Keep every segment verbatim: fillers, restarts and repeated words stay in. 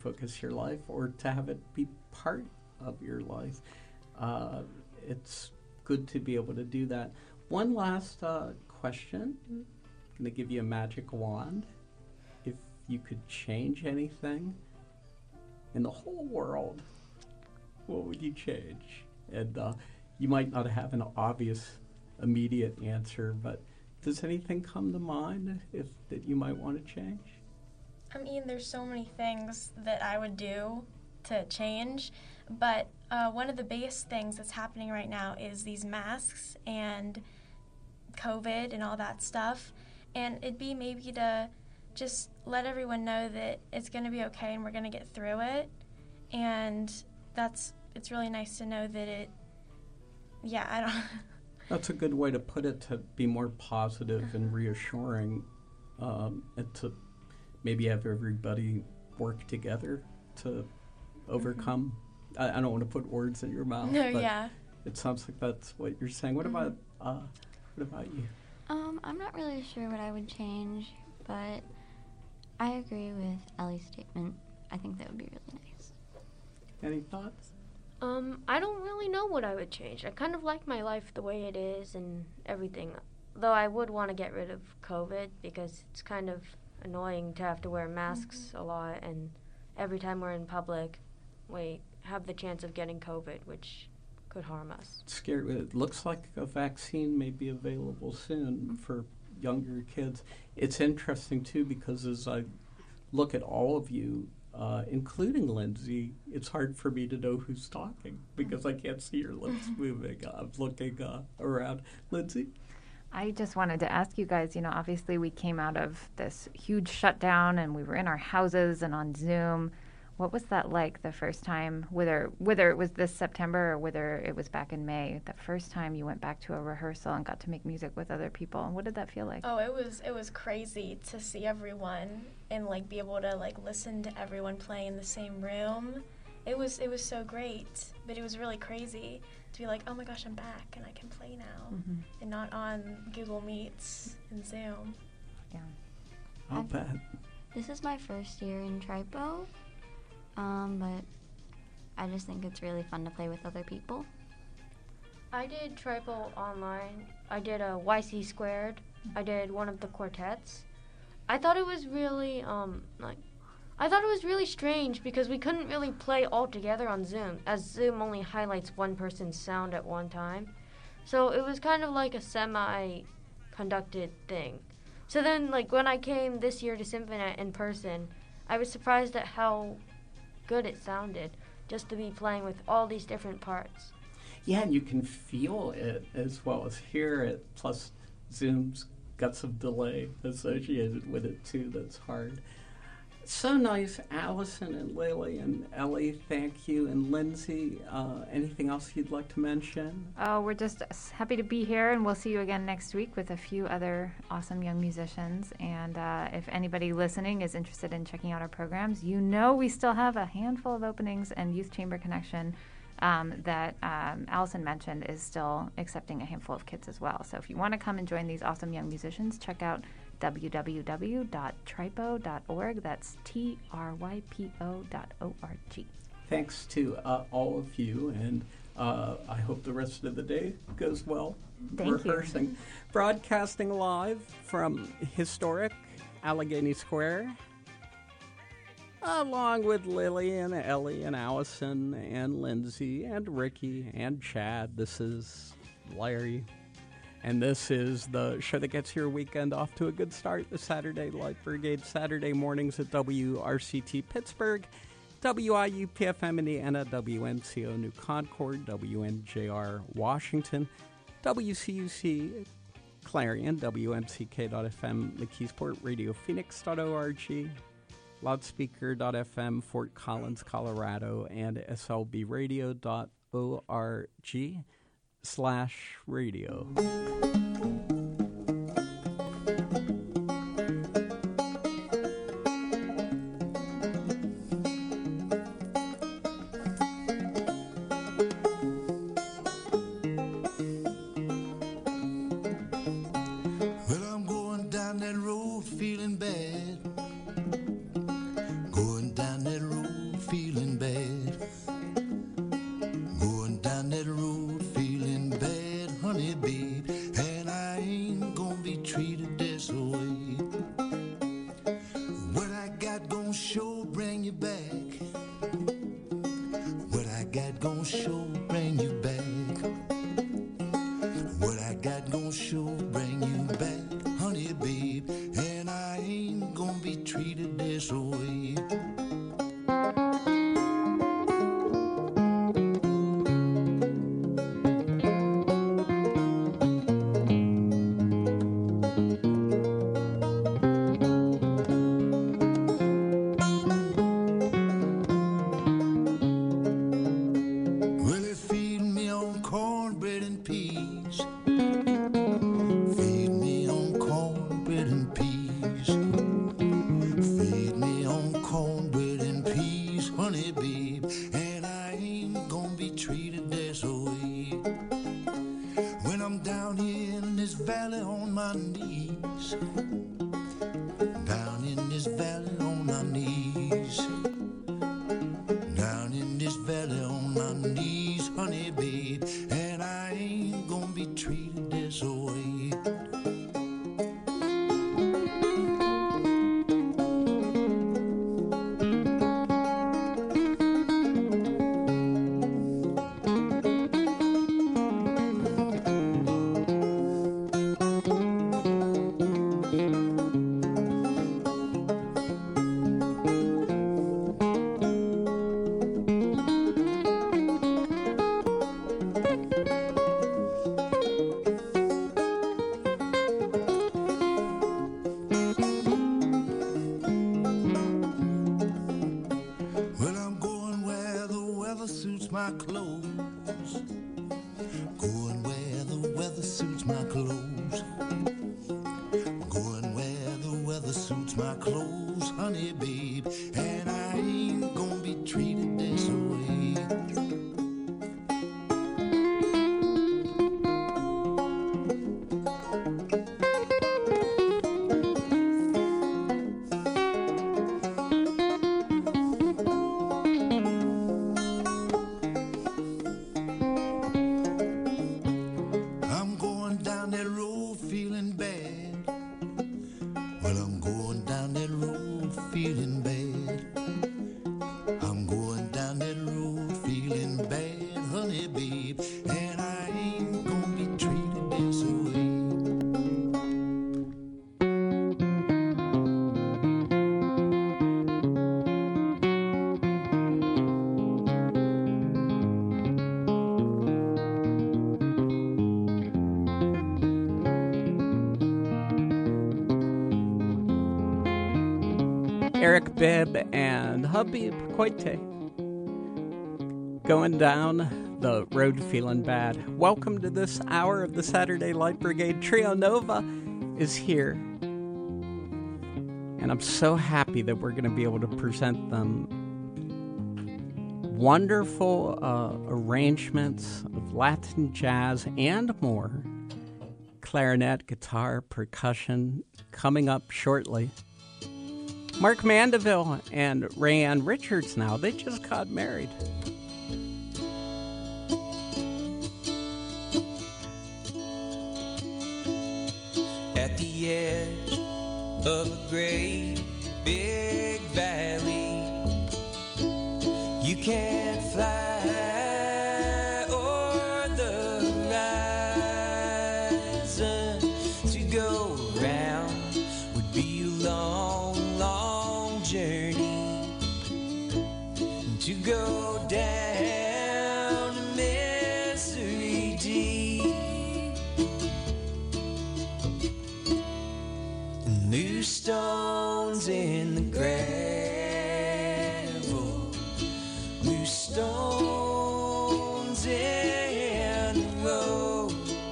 focus your life or to have it be part of your life. Uh, it's good to be able to do that. One last uh, question. I'm going to give you a magic wand. If you could change anything in the whole world, what would you change? And uh, you might not have an obvious, immediate answer, but does anything come to mind if that you might want to change? I mean, there's so many things that I would do to change, but uh, one of the biggest things that's happening right now is these masks and COVID and all that stuff, and it'd be maybe to just let everyone know that it's going to be okay and we're going to get through it, and that's, it's really nice to know that it, yeah, I don't... That's a good way to put it, to be more positive and reassuring, um, and to maybe have everybody work together to overcome. Mm-hmm. I, I don't want to put words in your mouth, no, but yeah. It sounds like that's what you're saying. What mm-hmm. about uh, what about you? Um, I'm not really sure what I would change, but I agree with Ellie's statement. I think that would be really nice. Any thoughts? Um, I don't really know what I would change. I kind of like my life the way it is and everything. Though I would want to get rid of COVID because it's kind of annoying to have to wear masks mm-hmm. a lot, and every time we're in public, we have the chance of getting COVID, which could harm us. It's scary. It looks like a vaccine may be available soon for younger kids. It's interesting, too, because as I look at all of you, Uh, including Lindsay, it's hard for me to know who's talking because I can't see your lips moving. I'm looking uh, around. Lindsay? I just wanted to ask you guys, you know, obviously we came out of this huge shutdown and we were in our houses and on Zoom. What was that like the first time, whether whether it was this September or whether it was back in May, the first time you went back to a rehearsal and got to make music with other people? And what did that feel like? Oh, it was it was crazy to see everyone and like be able to like listen to everyone playing in the same room. It was it was so great, but it was really crazy to be like, oh my gosh, I'm back and I can play now, mm-hmm. and not on Google Meets and Zoom. Yeah, I'll bet. This is my first year in Tripo. Um, but I just think it's really fun to play with other people. I did Triple online. I did a Y C squared. I did one of the quartets. I thought it was really, um, like, I thought it was really strange because we couldn't really play all together on Zoom, as Zoom only highlights one person's sound at one time. So it was kind of like a semi-conducted thing. So then, like, when I came this year to Symphonette in person, I was surprised at how good it sounded just to be playing with all these different parts. Yeah, and you can feel it as well as hear it, plus Zoom's got some delay associated with it too that's hard. So nice. Allison and Lily and Ellie, thank you. And Lindsay, uh, anything else you'd like to mention? Oh, we're just happy to be here, and we'll see you again next week with a few other awesome young musicians. And uh, if anybody listening is interested in checking out our programs, you know we still have a handful of openings, and Youth Chamber Connection um, that um, Allison mentioned is still accepting a handful of kids as well. So if you want to come and join these awesome young musicians, check out w w w dot tripo dot org. That's T R Y P O dot O R G. Thanks to uh, all of you, and uh, I hope the rest of the day goes well. Thank rehearsing. you. Broadcasting live from historic Allegheny Square, along with Lily and Ellie and Allison and Lindsay and Ricky and Chad. This is Larry. And this is the show that gets your weekend off to a good start. The Saturday Light Brigade, Saturday mornings at W R C T Pittsburgh, W I U P F M Indiana, W N C O New Concord, W N J R Washington, W C U C Clarion, W M C K dot F M McKeesport, Radio Phoenix dot org, Loudspeaker dot F M Fort Collins, Colorado, and S L B radio dot org slash radio. Well, I'm going down that road feeling bad. Going down that road feeling bad. Going down that road feeling bad, honey, babe. And I ain't gonna be treated this way. What I got gonna show bring you back. What I got gonna show bring you back. What I got gonna show bring you back, honey, babe. And I ain't gonna be treated this way. Eric Bibb and Habib Quaite going down the road feeling bad. Welcome to this hour of the Saturday Light Brigade. Trio Nova is here, and I'm so happy that we're going to be able to present them wonderful uh, arrangements of Latin jazz and more. Clarinet, guitar, percussion coming up shortly. Mark Mandeville and Rayanne Richards now, they just got married. At the edge of a great big valley, you can't fly o'er the horizon. To go around would be a long, long journey. To go down to misery deep, loose stones in the gravel, loose stones in the road.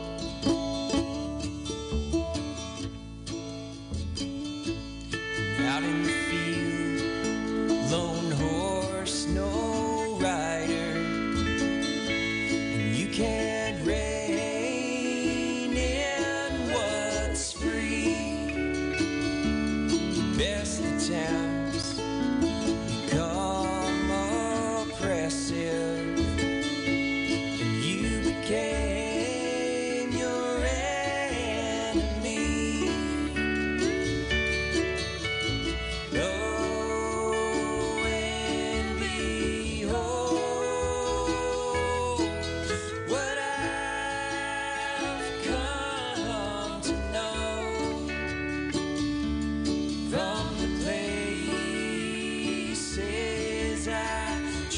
Out in the field, lone horse, no rider, and you can't rein in what's free.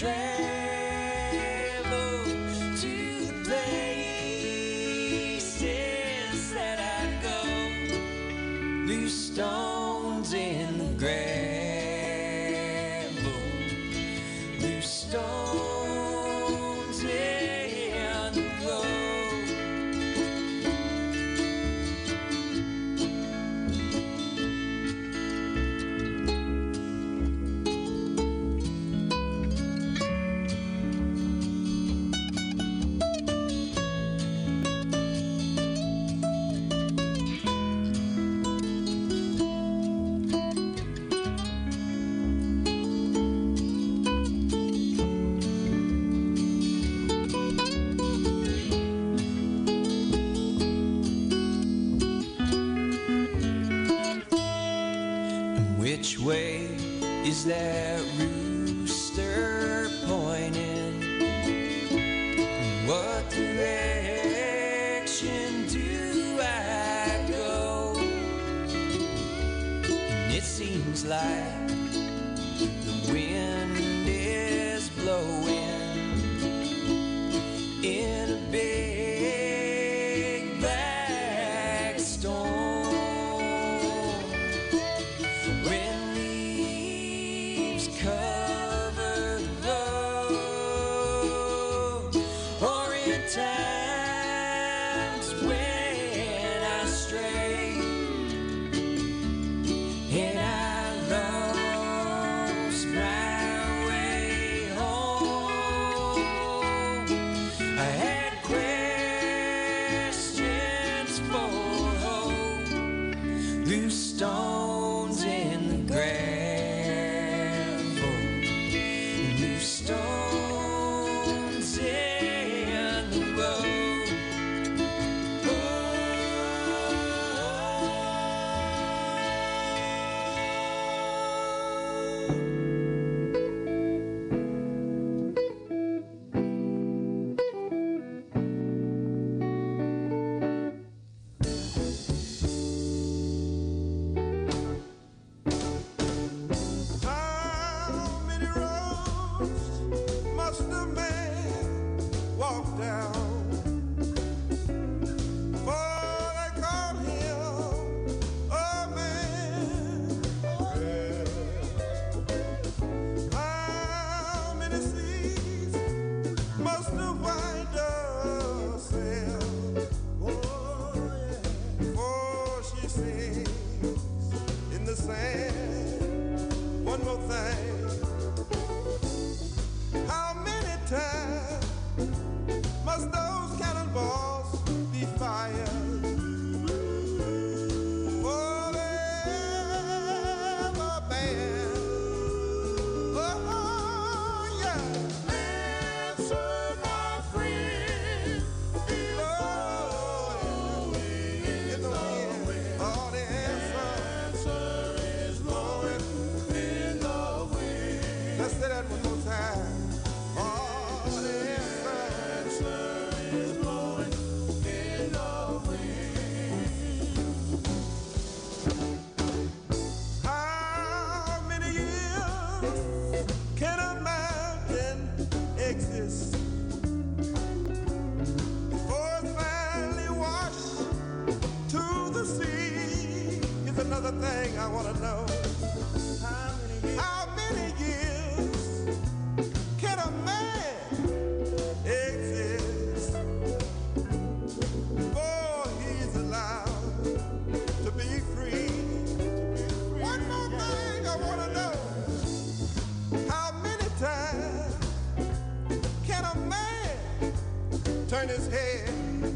travel to the places that I go. Loose stones in the gravel. Loose stones in the road. Which way is that rooster pointing? And what direction do I go? And it seems like the wind is blowing in a big black storm. Times when I stray and I lost my way home, I had questions for hope. Loose stones in the gravel, loose stones in the road. How many roads must a man walk down before they call him a man? How many seas must a white dove sail? Oh, yeah. Before she sings in the sand. One more thing. How many times must those cannonballs be fired before they ever ban? Oh, yeah. Answer, my friend. Oh, yeah. In the wind. Oh, the answer is blowing. Let's say that one more time. Oh, the answer is blowing in the wind. How many years can a mountain exist before it's finally washed to the sea? Is another thing I want to know. How many years can a man exist before he's allowed to be free? One more thing I want to know. How many times can a man turn his head?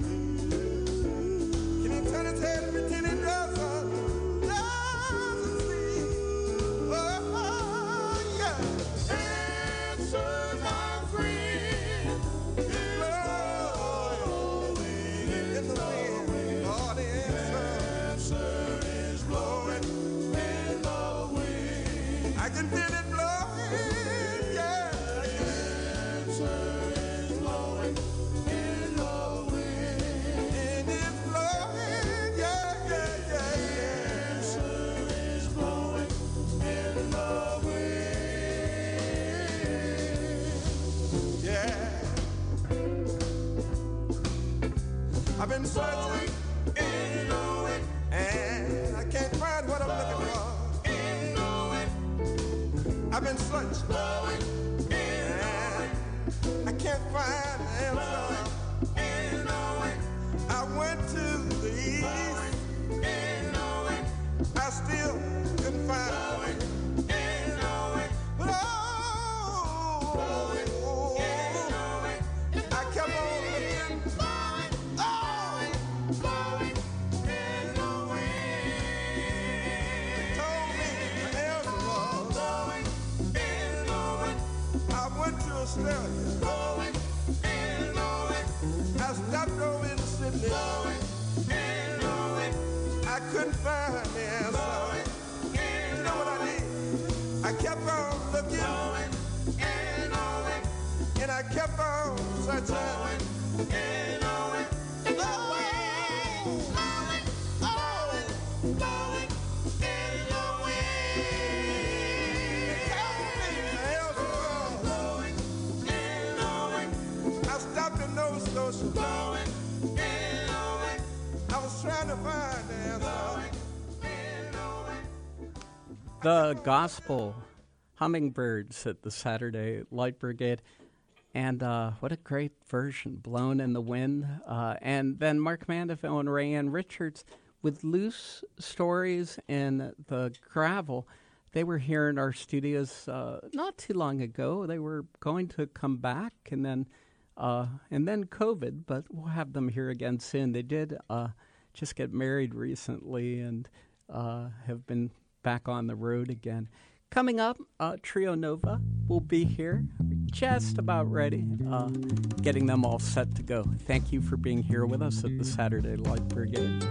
Can he turn his head and pretend he doesn't? Doesn't see? Oh, yeah. Answer, my friend. Blowing in the wind. Oh, the answer is blowing in the wind. I can feel it blowing, yeah. The answer is blowing in the wind. I've been searching, and I can't find what I'm looking for. I've been searching, and I can't find the answer. I went to the east, I still couldn't find it. But oh, I kept on looking. Oh, told me the answer was. I went to Australia. I stopped over in Sydney. I couldn't find the answer. You know what I did? I kept on looking, and I kept on searching. Oh, oh, I stopped in Nova Scotia. I was trying to find the answer. The gospel hummingbirds at the Saturday Light Brigade. And uh, what a great version, Blown in the Wind. Uh, and then Mark Mandeville and Rayanne Richards with Loose Stories in the Gravel. They were here in our studios uh, not too long ago. They were going to come back, and then uh, and then COVID, but we'll have them here again soon. They did uh, just get married recently and uh, have been back on the road again. Coming up, uh, Trio Nova will be here. We're just about ready, uh, getting them all set to go. Thank you for being here with us at the Saturday Light Brigade.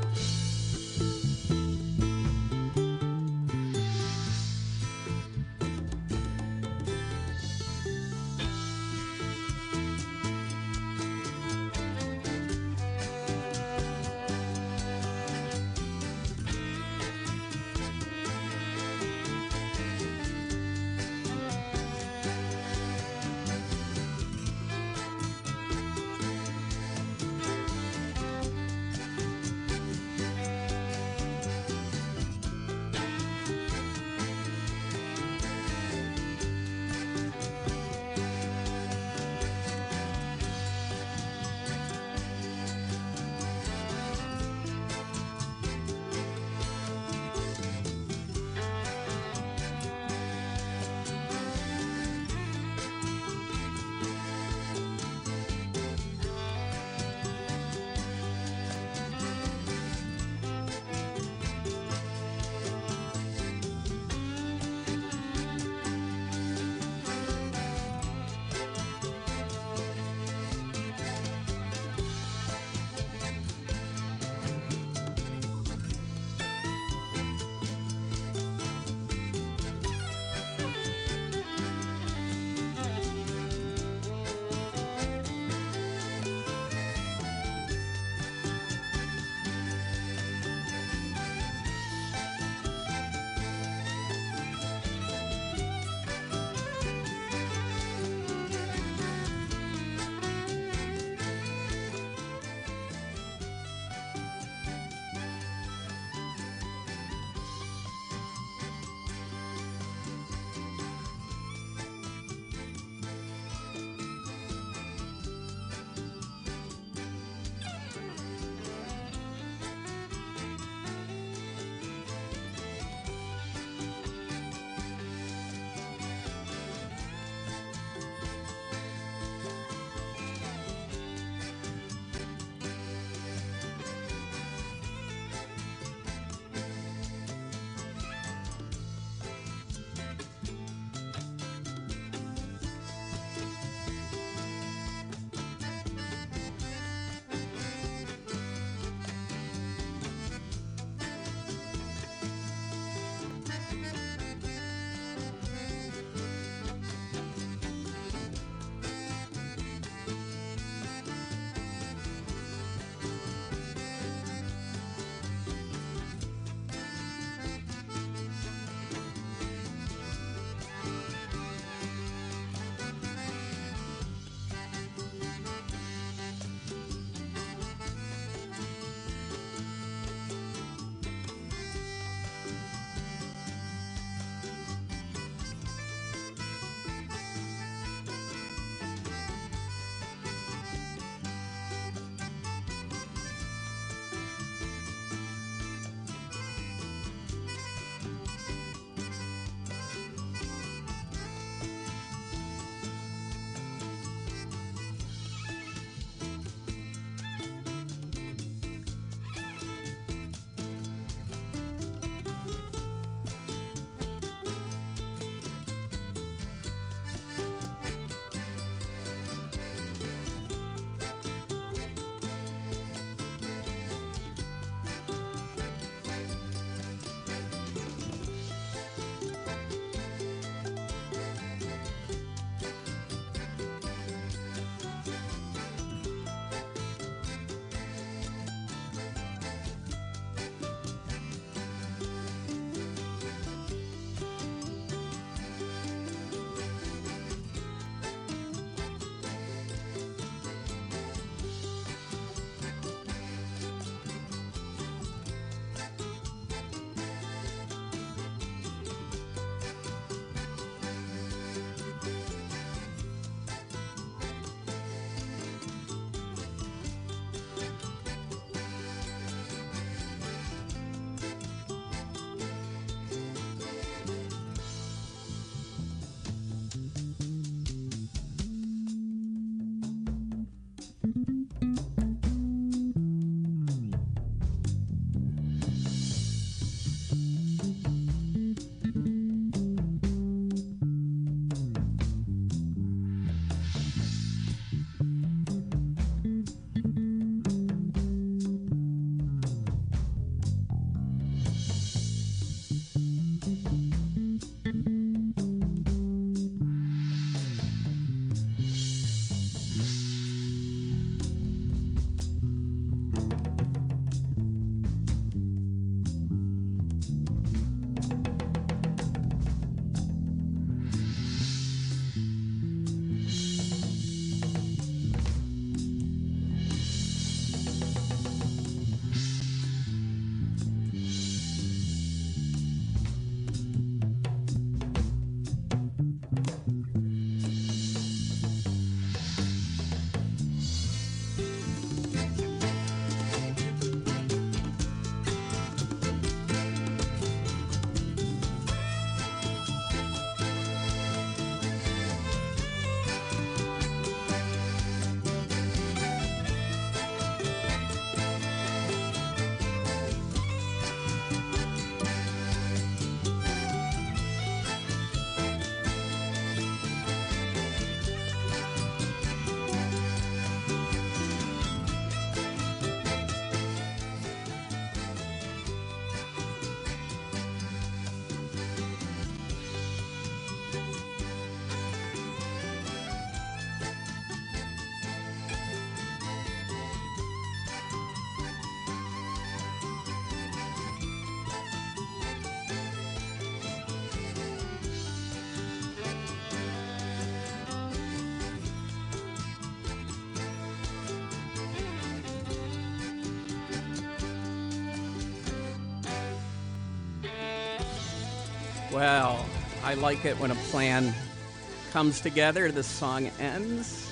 Well, I like it when a plan comes together, the song ends,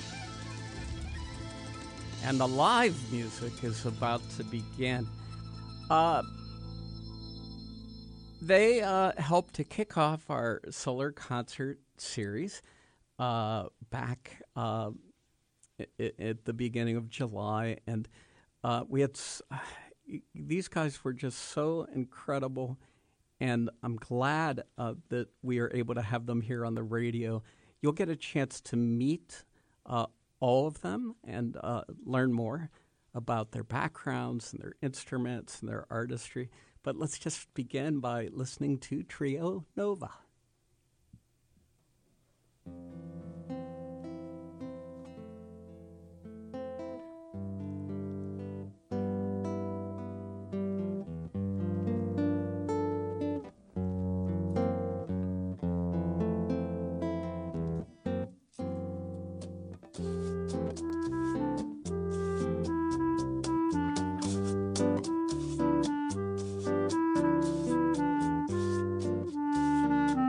and the live music is about to begin. Uh, they uh, helped to kick off our solar concert series uh, back uh, I- at the beginning of July, and uh, we had s- these guys were just so incredible, and I'm glad uh, that we are able to have them here on the radio. You'll get a chance to meet uh, all of them and uh, learn more about their backgrounds and their instruments and their artistry. But let's just begin by listening to Trio Nova. Thank you.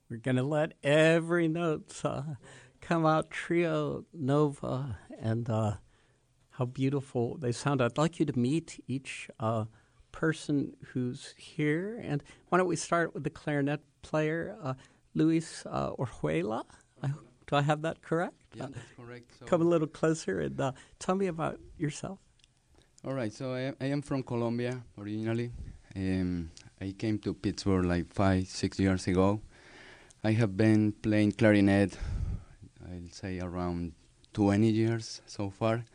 We're going to let every note uh, come out. Trio Nova, and uh, how beautiful they sound. I'd like you to meet each uh, person who's here. And why don't we start with the clarinet player, uh, Luis uh, Orjuela? I, do I have that correct? Yeah, that's correct. So Come a little closer and uh, tell me about yourself. all right, so I, I am from Colombia originally. Um, I came to Pittsburgh like five, six years ago. I have been playing clarinet, I'll say around twenty years so far.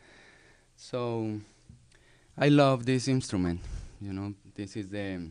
So I love this instrument. You know, this is the,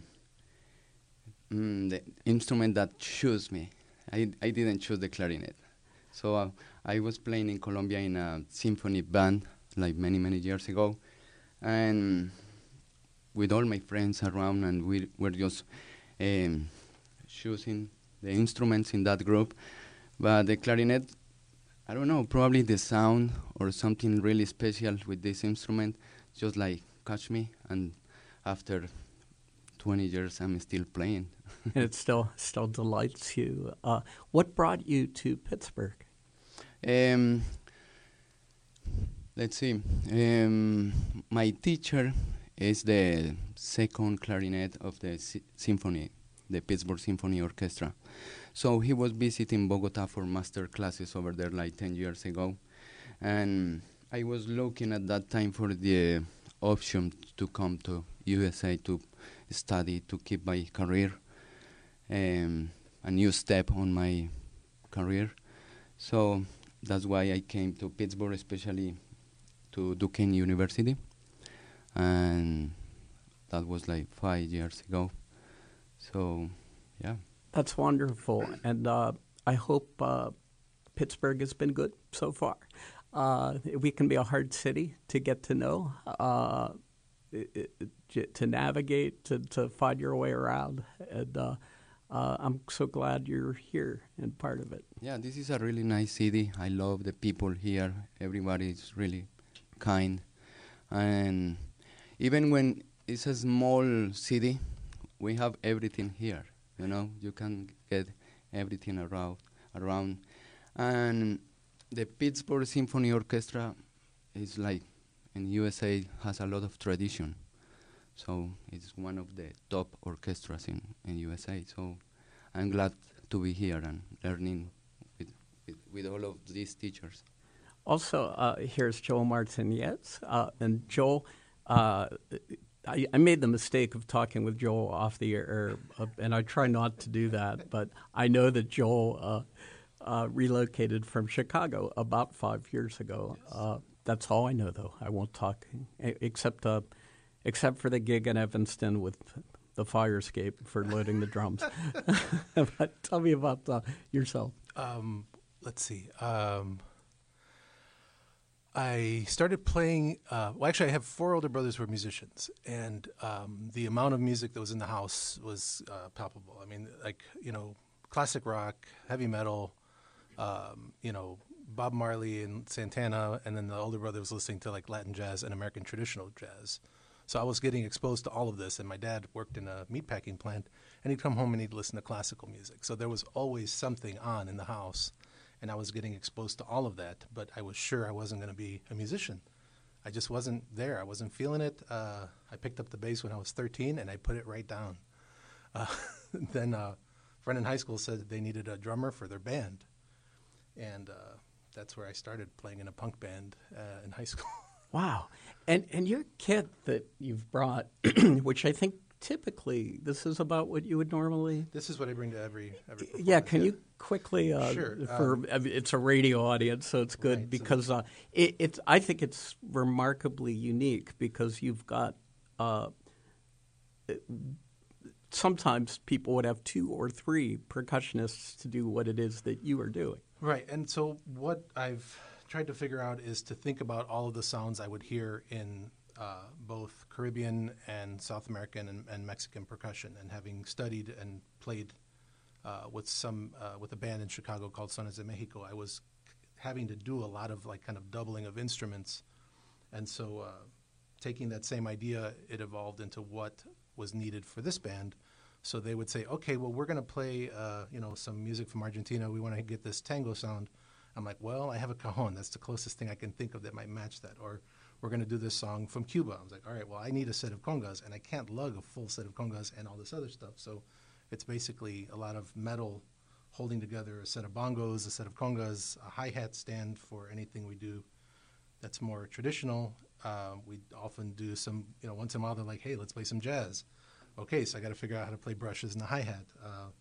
mm, the instrument that chose me. I, I didn't choose the clarinet. So uh, I was playing in Colombia in a symphony band like many, many years ago. And with all my friends around, and we were just um, choosing the instruments in that group. But the clarinet, I don't know, probably the sound or something really special with this instrument just like catch me. And after twenty years, I'm still playing. And it still still delights you. Uh, what brought you to Pittsburgh? Um, let's see. Um, my teacher is the second clarinet of the sy- symphony, the Pittsburgh Symphony Orchestra. So he was visiting Bogota for master classes over there like ten years ago. And I was looking at that time for the option to come to U S A to study, to keep my career, um, a new step on my career. So that's why I came to Pittsburgh, especially to Duquesne University. And that was like five years ago. So, yeah. That's wonderful. And uh, I hope uh, Pittsburgh has been good so far. Uh, we can be a hard city to get to know, uh, it, it, to navigate, to, to find your way around. And uh, uh, I'm so glad you're here and part of it. Yeah, this is a really nice city. I love the people here. Everybody is really kind. And even when it's a small city, we have everything here. You know, you can get everything around. around. And the Pittsburgh Symphony Orchestra is like, in U S A, has a lot of tradition. So it's one of the top orchestras in, in U S A. So I'm glad to be here and learning with, with, with all of these teachers. Also, uh, here's Joel Martinez. Uh, and Joel, uh, I, I made the mistake of talking with Joel off the air, uh, and I try not to do that, but I know that Joel uh, uh, relocated from Chicago about five years ago. Yes. Uh, that's all I know, though. I won't talk, except uh, except for the gig in Evanston with the fire escape for loading the drums. But tell me about uh, yourself. Um, let's see. Um, I started playing, uh, well, actually, I have four older brothers who are musicians, and um, the amount of music that was in the house was uh, palpable. I mean, like, you know, classic rock, heavy metal, um, you know, Bob Marley and Santana, and then the older brother was listening to, like, Latin jazz and American traditional jazz. So I was getting exposed to all of this, and my dad worked in a meatpacking plant, and he'd come home and he'd listen to classical music. So there was always something on in the house. And I was getting exposed to all of that, but I was sure I wasn't going to be a musician. I just wasn't there. I wasn't feeling it. Uh, I picked up the bass when I was thirteen, and I put it right down. Uh, then uh, a friend in high school said that they needed a drummer for their band, and uh, that's where I started playing in a punk band uh, in high school. Wow. And and your kit that you've brought, which I think typically this is about what you would normally... This is what I bring to every every performance. Yeah, can you quickly... Uh, sure. For, um, I mean, it's a radio audience, so it's good right, because so uh, it, it's. I think it's remarkably unique because you've got... Uh, sometimes people would have two or three percussionists to do what it is that you are doing. Right, and so what I've tried to figure out is to think about all of the sounds I would hear in uh, both Caribbean and South American and, and Mexican percussion, and having studied and played uh, with some uh, with a band in Chicago called Sones de Mexico, I was having to do a lot of like kind of doubling of instruments, and so uh, taking that same idea, it evolved into what was needed for this band. So they would say, okay, well, we're going to play, uh, you know, some music from Argentina. We want to get this tango sound. I'm like, well, I have a cajon. That's the closest thing I can think of that might match that. Or we're going to do this song from Cuba. I was like, all right, well, I need a set of congas, and I can't lug a full set of congas and all this other stuff. So it's basically a lot of metal holding together a set of bongos, a set of congas, a hi-hat stand for anything we do that's more traditional. Uh, we often do some, you know, once in a while they're like, hey, let's play some jazz. Okay, so I got to figure out how to play brushes and the hi-hat. Uh,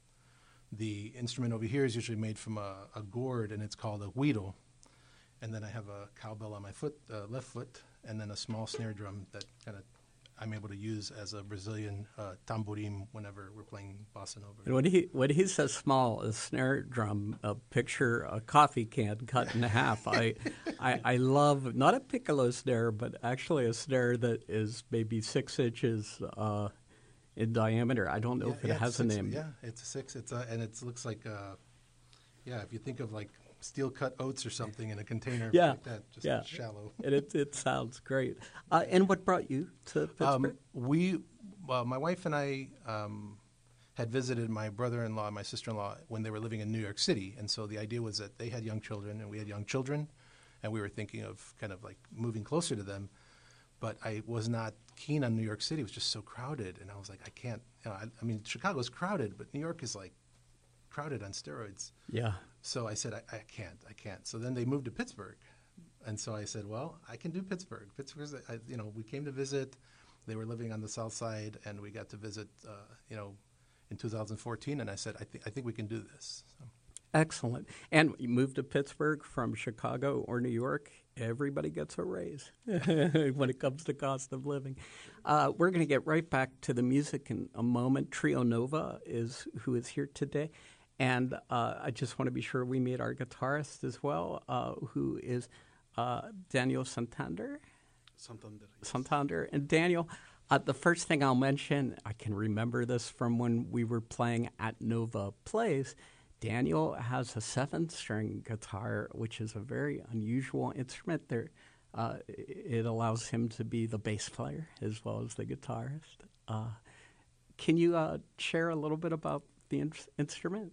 the instrument over here is usually made from a, a gourd, and it's called a guiro. And then I have a cowbell on my foot, uh, left foot, and then a small snare drum that kind of I'm able to use as a Brazilian uh, tamborim whenever we're playing bossa nova. And when he when he says small, a snare drum, a picture a coffee can cut in half. I, I I love not a piccolo snare, but actually a snare that is maybe six inches uh, in diameter. I don't know Yeah, if it yeah, has it's a six- name. Yeah, it's a six. It's a, and it looks like, uh, yeah, if you think of like steel cut oats or something in a container Yeah, like that, just yeah. shallow. And it it sounds great. Uh, and what brought you to Pittsburgh? Um, we, well, my wife and I um, had visited my brother-in-law and my sister-in-law when they were living in New York City, and so the idea was that they had young children and we had young children, and we were thinking of kind of like moving closer to them. But I was not keen on New York City; it was just so crowded, and I was like, I can't. You know, I, I mean, Chicago's crowded, but New York is like crowded on steroids. Yeah. So I said, I, I can't, I can't. So then they moved to Pittsburgh. And so I said, well, I can do Pittsburgh. Pittsburgh's, I, you know, we came to visit. They were living on the south side, and we got to visit, uh, you know, in two thousand fourteen. And I said, I, th- I think we can do this. So. Excellent. And you moved to Pittsburgh from Chicago or New York, everybody gets a raise when it comes to cost of living. Uh, we're going to get right back to the music in a moment. Trio Nova is who is here today. And uh, I just want to be sure we meet our guitarist as well, uh, who is uh, Daniel Santander. Santander. Yes. Santander. And Daniel, uh, the first thing I'll mention, I can remember this from when we were playing at Nova Plays. Daniel has a seven-string guitar, which is a very unusual instrument. There, uh, it allows him to be the bass player as well as the guitarist. Uh, can you uh, share a little bit about the in- instrument?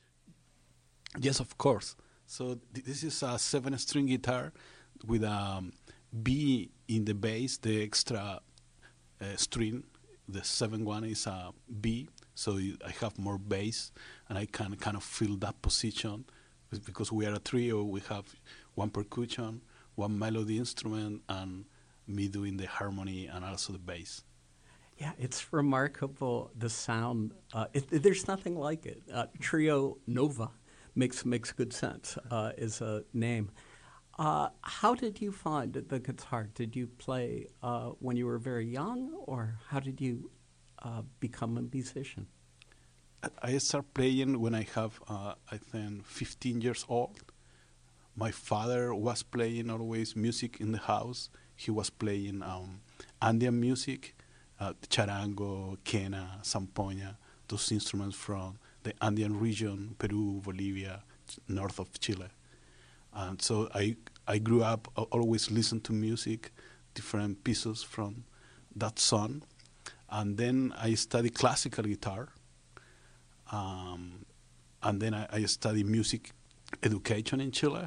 Yes, of course. So th- this is a seven-string guitar with a um, B in the bass, the extra uh, string. The seven one is a B, so I have more bass, and I can kind of fill that position. Because we are a trio, we have one percussion, one melody instrument, and me doing the harmony and also the bass. Yeah, it's remarkable, the sound. Uh, it, there's nothing like it. Uh, Trio Nova makes makes good sense uh, is a name. Uh, how did you find the guitar? Did you play uh, when you were very young, or how did you uh, become a musician? I started playing when I have, uh, I think, fifteen years old. My father was playing always music in the house. He was playing um, Andean music, uh, charango, quena, zampoña, those instruments from the Andean region, Peru, Bolivia, north of Chile. And so I I grew up, I always listened to music, different pieces from that song. And then I studied classical guitar. Um, and then I, I studied music education in Chile.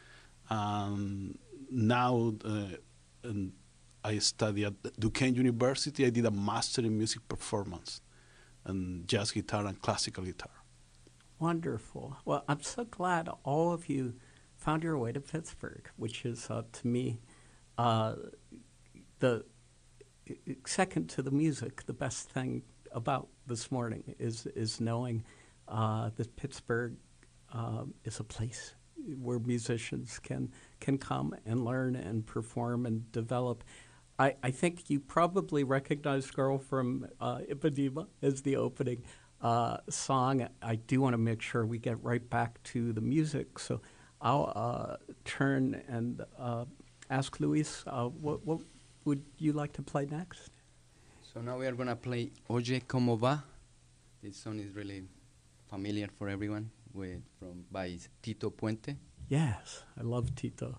Um, now uh, and I study at Duquesne University. I did a master in music performance and jazz guitar and classical guitar. Wonderful. Well, I'm so glad all of you found your way to Pittsburgh, which is, uh, to me, uh, the second to the music, the best thing about this morning is is knowing uh, that Pittsburgh uh, is a place where musicians can can come and learn and perform and develop. I, I think you probably recognize Girl from uh, Ipanema as the opening uh, song. I do want to make sure we get right back to the music, so I'll uh, turn and uh, ask Luis, uh, what, what would you like to play next? So now we are going to play Oye Como Va. This song is really familiar for everyone, with from by Tito Puente. Yes, I love Tito.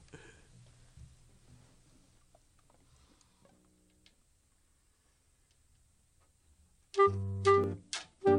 Thank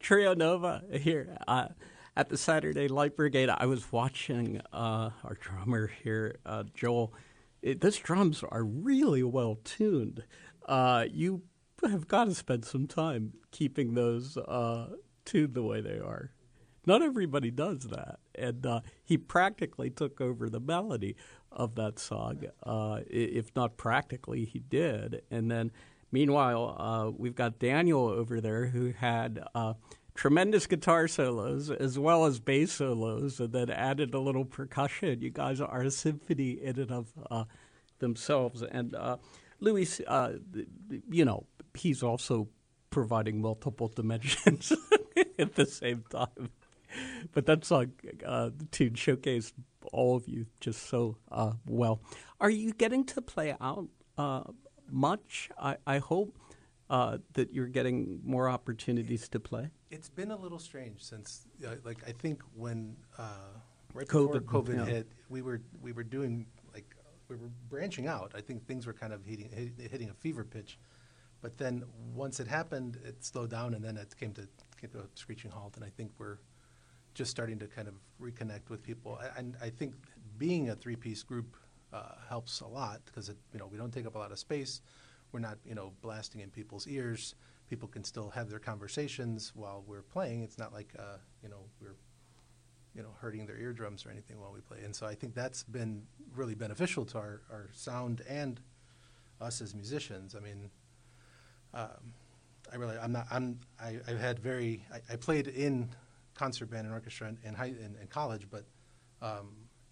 Trio Nova here uh, at the Saturday Light Brigade. I was watching uh, our drummer here, uh, Joel. It, those drums are really well tuned. Uh, you have got to spend some time keeping those uh, tuned the way they are. Not everybody does that. And uh, he practically took over the melody of that song. Uh, if not practically, he did. And then, meanwhile, uh, we've got Daniel over there who had uh, tremendous guitar solos as well as bass solos, and then added a little percussion. You guys are a symphony in and of uh, themselves. And uh, Luis, uh, you know, he's also providing multiple dimensions at the same time. But that song, uh, the tune showcased all of you just so uh, well. Are you getting to play out uh, much? I, I hope uh, that you're getting more opportunities to play. It's been a little strange since, uh, like, I think when uh, right COVID, before COVID yeah. hit, we were we were doing like we were branching out. I think things were kind of hitting hit, hitting a fever pitch, but then once it happened, it slowed down, and then it came to came to a screeching halt. And I think we're just starting to kind of reconnect with people. And I think being a three-piece group uh, helps a lot because, it, you know, we don't take up a lot of space. We're not, you know, blasting in people's ears. People can still have their conversations while we're playing. It's not like, uh, you know, we're, you know, hurting their eardrums or anything while we play. And so I think that's been really beneficial to our, our sound and us as musicians. I mean, um, I really, I'm not, I'm, I, I've had very, I, I played in concert band and orchestra in, in, high, in, in college, but um,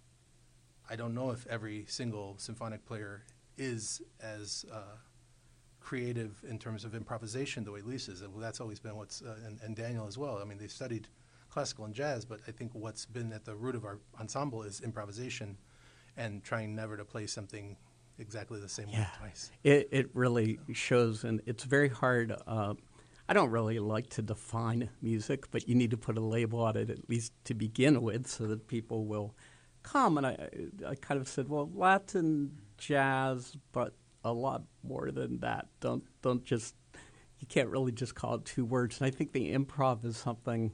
I don't know if every single symphonic player is as uh, creative in terms of improvisation the way Luis is. Well, that's always been what's, uh, and, and Daniel as well. I mean, they've studied classical and jazz, but I think what's been at the root of our ensemble is improvisation and trying never to play something exactly the same Yeah. way twice. It, it really shows, and it's very hard. Uh, I don't really like to define music, but you need to put a label on it at least to begin with so that people will come. And I, I kind of said, well, Latin jazz, but a lot more than that. Don't don't just, you can't really just call it two words. And I think the improv is something,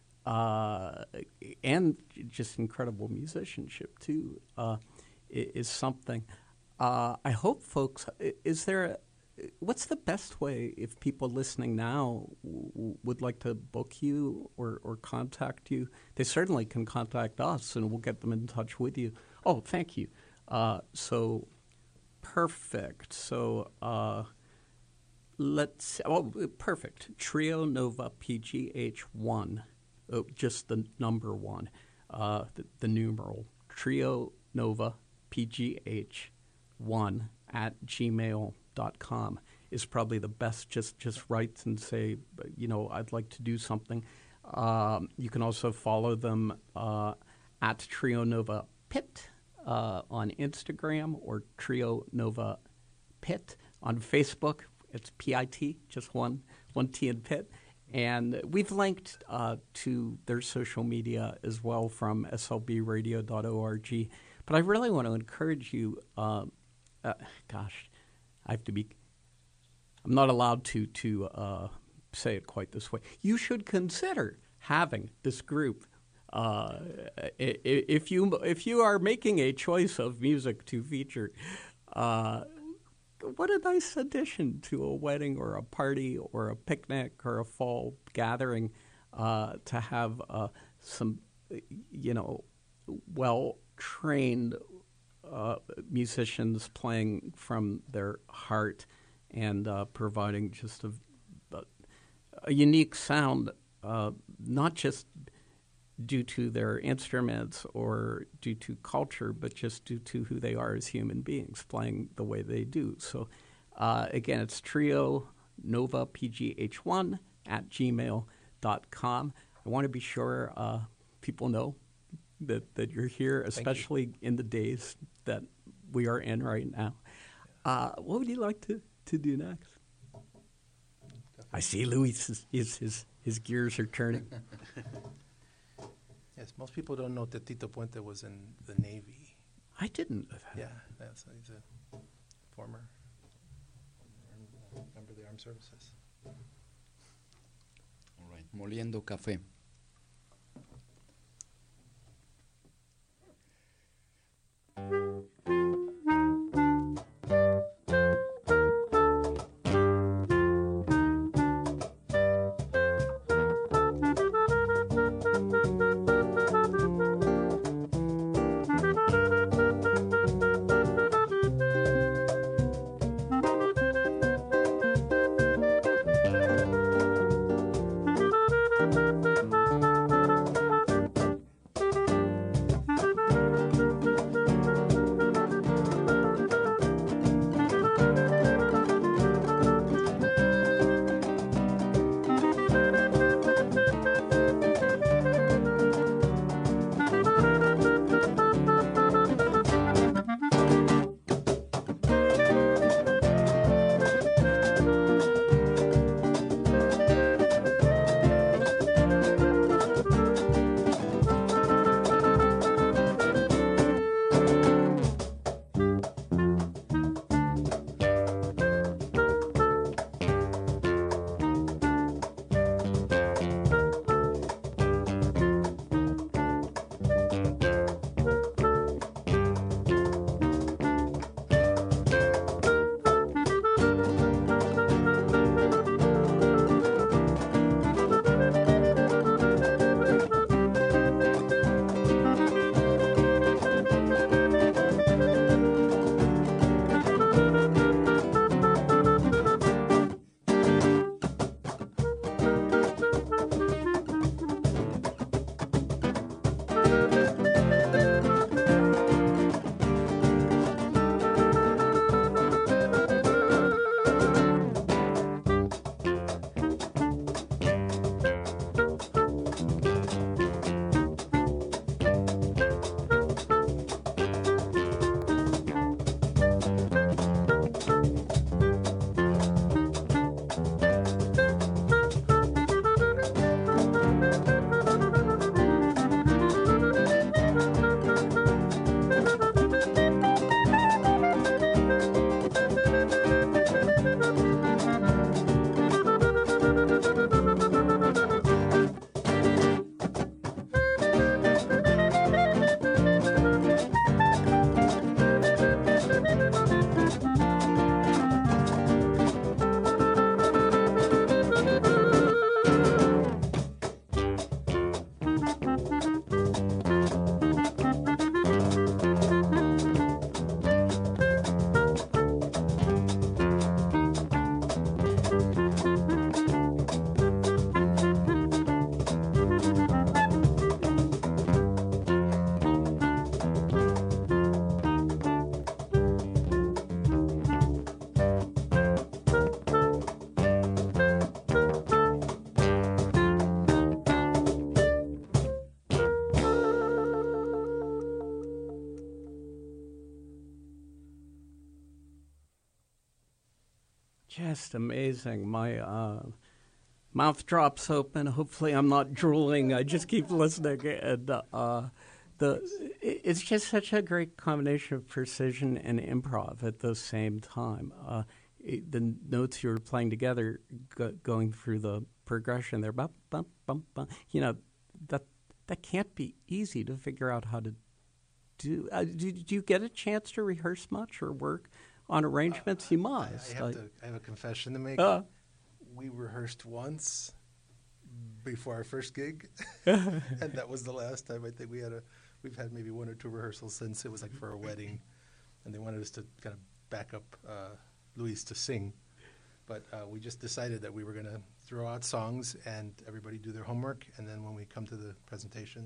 uh, and just incredible musicianship too, uh, is something. Uh, I hope folks, is there a, what's the best way if people listening now w- would like to book you or, or contact you? They certainly can contact us, and we'll get them in touch with you. Oh, thank you. Uh, so, perfect. So, uh, let's, oh, perfect. Trio Nova P G H one, oh, just the number one, uh, the, the numeral. Trio Nova P G H one at gmail dot com is probably the best. Just just write and say, you know, I'd like to do something. Um, you can also follow them uh, at Trio Nova Pit uh, on Instagram or Trio Nova Pit on Facebook. It's P I T, just one, one T in Pit. And we've linked uh, to their social media as well from S L B radio dot org. But I really want to encourage you, uh, uh, gosh, I have to be, I'm not allowed to to uh, say it quite this way. You should consider having this group. Uh, if you if you are making a choice of music to feature, uh, what a nice addition to a wedding or a party or a picnic or a fall gathering uh, to have uh, some, you know, well-trained uh, musicians playing from their heart and uh, providing just a, a unique sound, uh, not just due to their instruments or due to culture, but just due to who they are as human beings, playing the way they do. So, uh, again, it's Trio Nova P G H one at gmail dot com. I want to be sure uh, people know that, that you're here, especially you. in the days that we are in right now. Uh, what would you like to, to do next? I see Luis, his, his, his, his gears are turning. Yes, most people don't know that Tito Puente was in the Navy. I didn't. Yeah, that's, he's a former member of the Armed Services. All right. Moliendo café. Just amazing. My uh, mouth drops open. Hopefully, I'm not drooling. I just keep listening, and uh, the it's just such a great combination of precision and improv at the same time. Uh, it, the notes you were playing together, go, going through the progression there, bump, bump, bump, bump. You know, that that can't be easy to figure out how to do. Uh, do, do you get a chance to rehearse much or work on arrangements? Uh, you must. I, I, have uh, to, I have a confession to make. Uh, we rehearsed once before our first gig, and that was the last time. I think we had a. We've had maybe one or two rehearsals since. It was like for a wedding, and they wanted us to kind of back up uh, Luis to sing, but uh, we just decided that we were going to throw out songs and everybody do their homework, and then when we come to the presentation,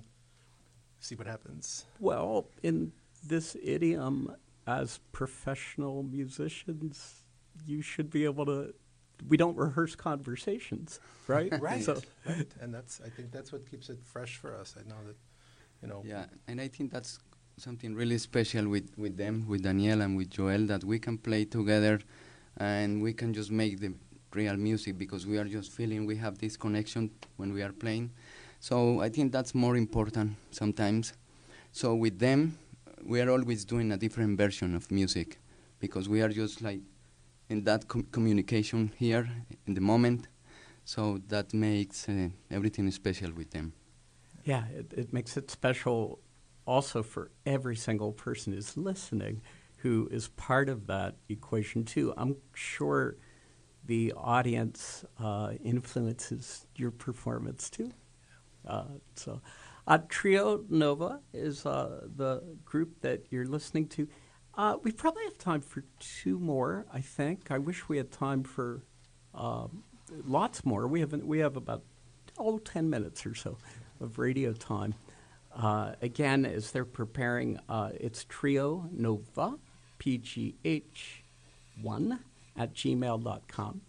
see what happens. Well, in this idiom, as professional musicians, you should be able to. We don't rehearse conversations, right? Right. So. Right. And that's. I think that's what keeps it fresh for us. I know that, you know. Yeah, and I think that's something really special with, with them, with Daniel and with Joel, that we can play together, and we can just make the real music because we are just feeling we have this connection when we are playing. So I think that's more important sometimes. So with them, we are always doing a different version of music because we are just like in that com- communication here in the moment. So that makes uh, everything special with them. Yeah, it, it makes it special also for every single person who's listening, who is part of that equation too. I'm sure the audience uh, influences your performance too. Uh, so, uh, Trio Nova is uh, the group that you're listening to. Uh, we probably have time for two more, I think. I wish we had time for um, lots more. We haven't. We have about oh, ten minutes or so of radio time. Uh, again, as they're preparing, uh, it's Trio Nova, P G H one at gmail dot com.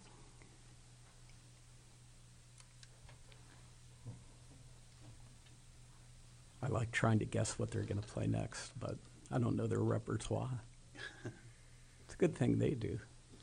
I like trying to guess what they're going to play next, but I don't know their repertoire. It's a good thing they do.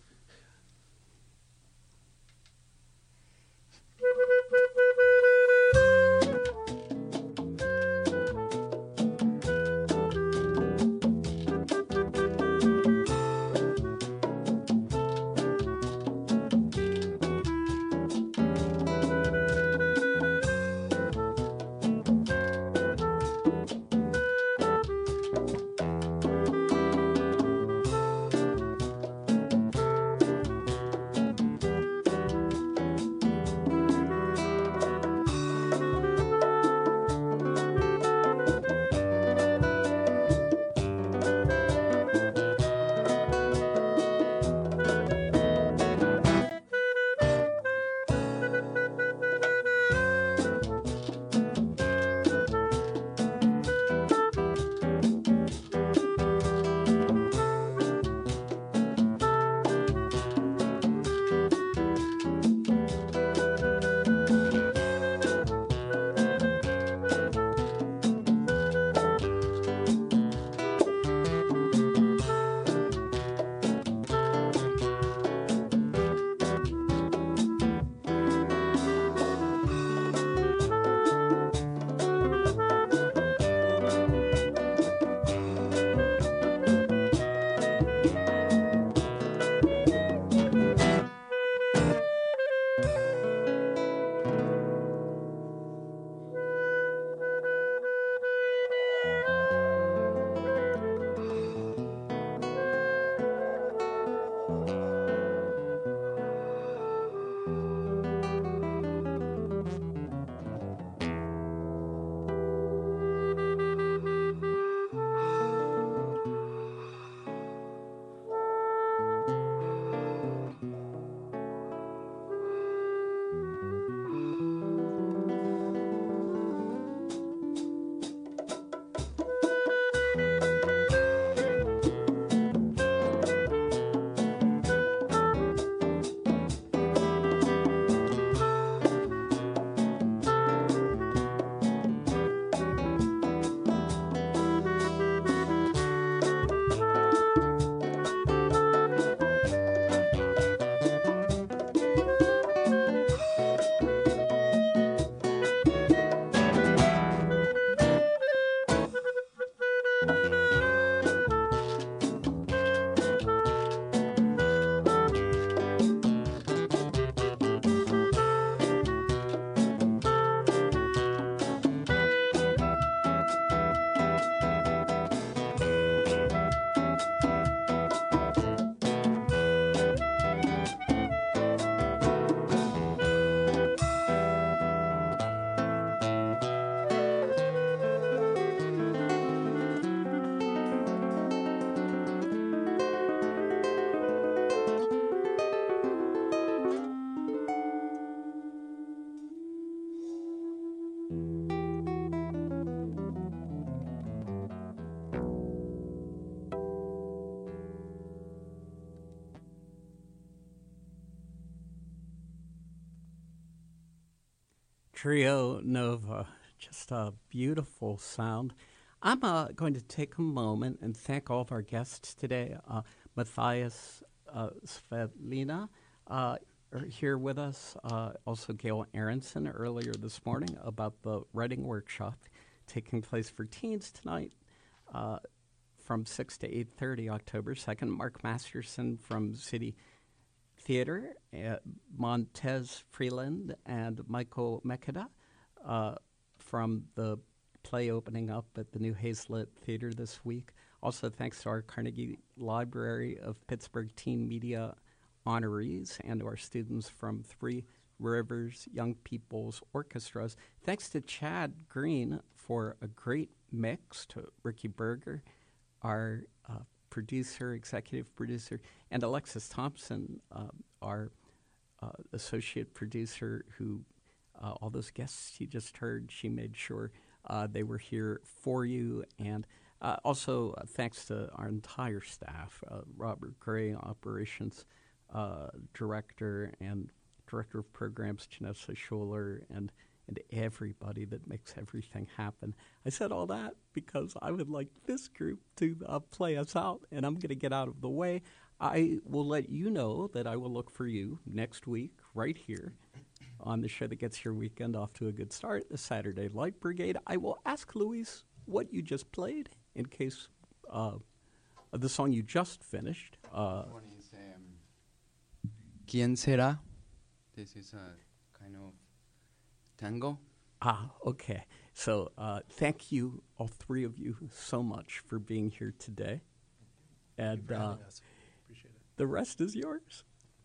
Trio Nova, just a beautiful sound. I'm uh, going to take a moment and thank all of our guests today. Uh, Matthias uh, Svetlina uh, are here with us. Uh, also Gail Aronson earlier this morning about the writing workshop taking place for teens tonight uh, from six to eight thirty, October second. Mark Masterson from City Theater, uh, Montez Freeland and Michael Mekeda uh, from the play opening up at the New Hazlitt Theater this week. Also, thanks to our Carnegie Library of Pittsburgh Teen Media honorees and to our students from Three Rivers Young People's Orchestras. Thanks to Chad Green for a great mix, to Ricky Berger, our uh, producer, executive producer, and Alexis Thompson, uh, our uh, associate producer, who uh, all those guests you just heard, she made sure uh, they were here for you. And uh, also uh, thanks to our entire staff, uh, Robert Gray, operations uh, director, and director of programs, Janessa Schuler, and and everybody that makes everything happen. I said all that because I would like this group to uh, play us out, and I'm going to get out of the way. I will let you know that I will look for you next week right here on the show that gets your weekend off to a good start, the Saturday Light Brigade. I will ask Luis what you just played in case uh, of the song you just finished. Uh, One is um, ¿Quién será? This is a kind of tango. Ah, okay. So uh, thank you, all three of you, so much for being here today. And uh, Appreciate it. the rest is yours.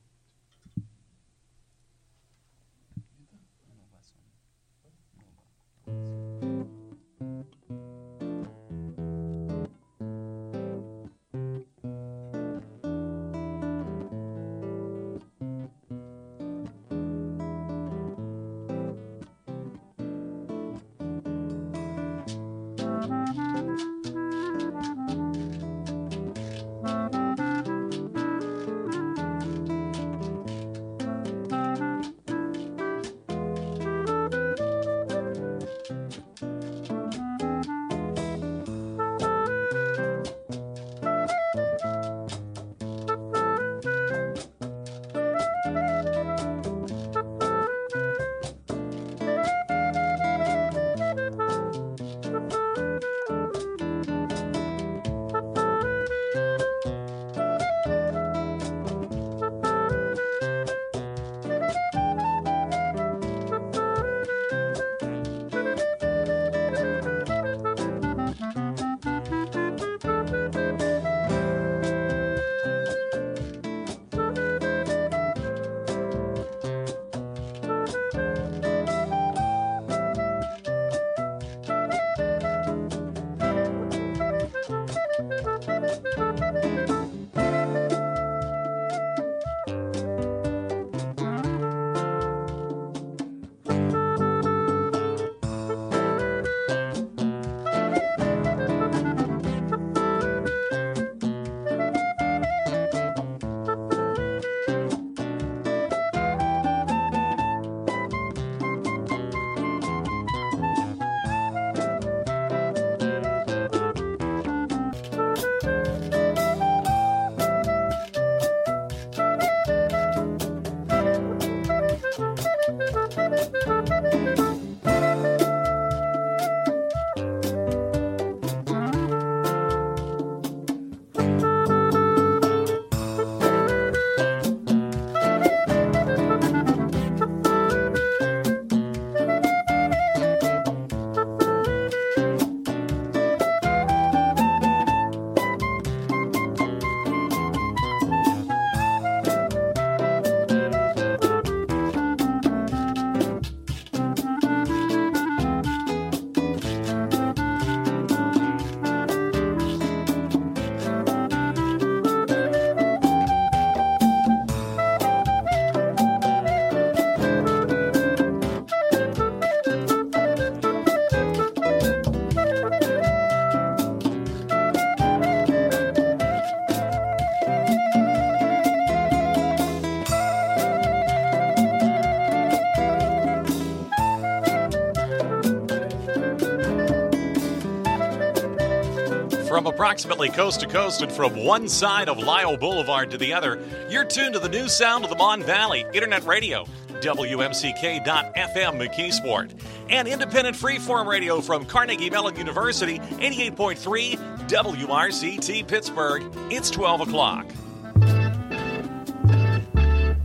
From approximately coast to coast and from one side of Lyle Boulevard to the other, you're tuned to the new sound of the Mon Valley Internet Radio, W M C K dot F M McKeesport, and independent freeform radio from Carnegie Mellon University, eighty-eight point three W R C T Pittsburgh. It's twelve o'clock.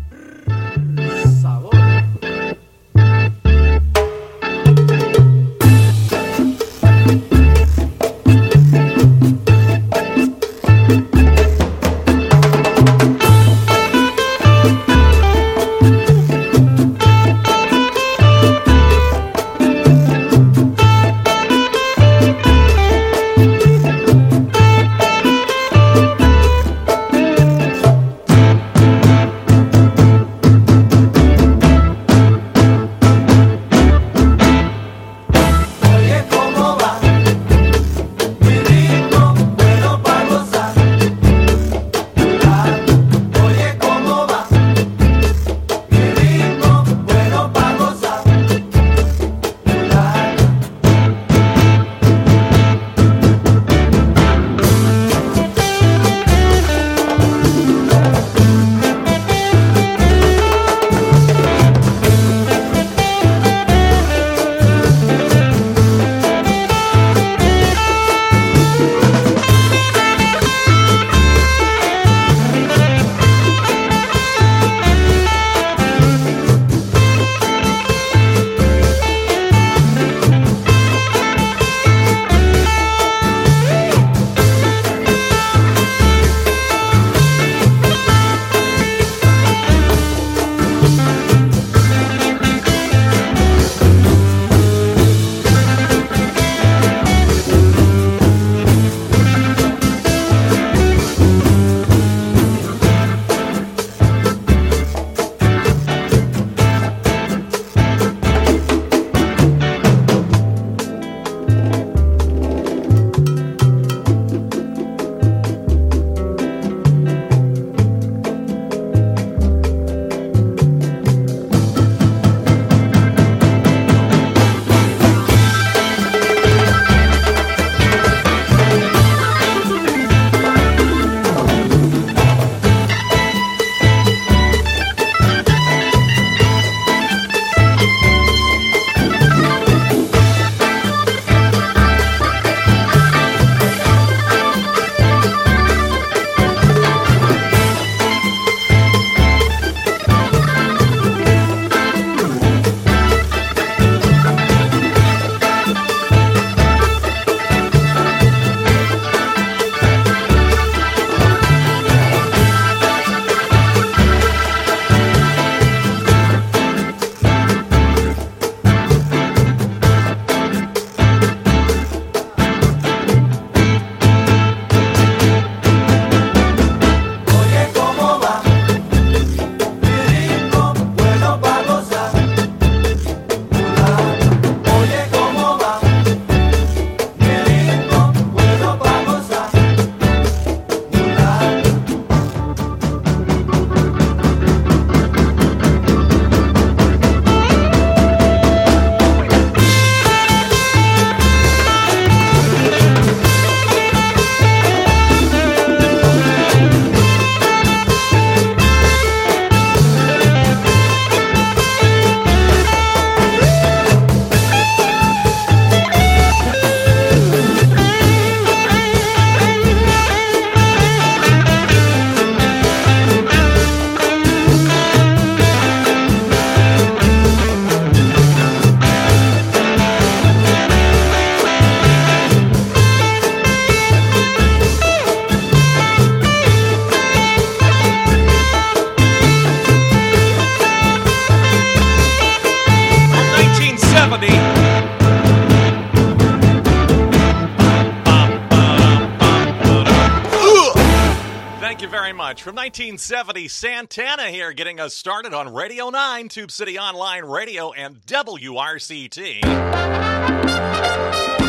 very much. From nineteen seventy, Santana here, getting us started on Radio nine, Tube City Online Radio, and W R C T.